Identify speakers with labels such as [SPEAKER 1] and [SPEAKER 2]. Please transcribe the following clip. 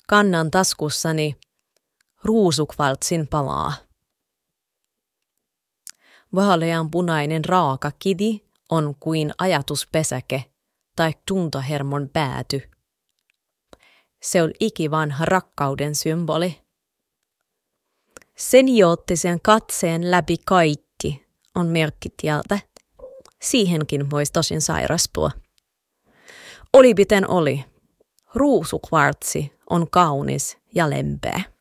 [SPEAKER 1] Kannan taskussani ruusukvaltsin palaa. Vaaleanpunainen raaka kidi on kuin ajatuspesäke tai tuntohermon pääty. Se on ikivanha rakkauden symboli. Senioottisen katseen läpi kaikki on merkkitieltä. Siihenkin voisi tosin sairastua. Oli miten oli. Ruusukvartsi on kaunis ja lempeä.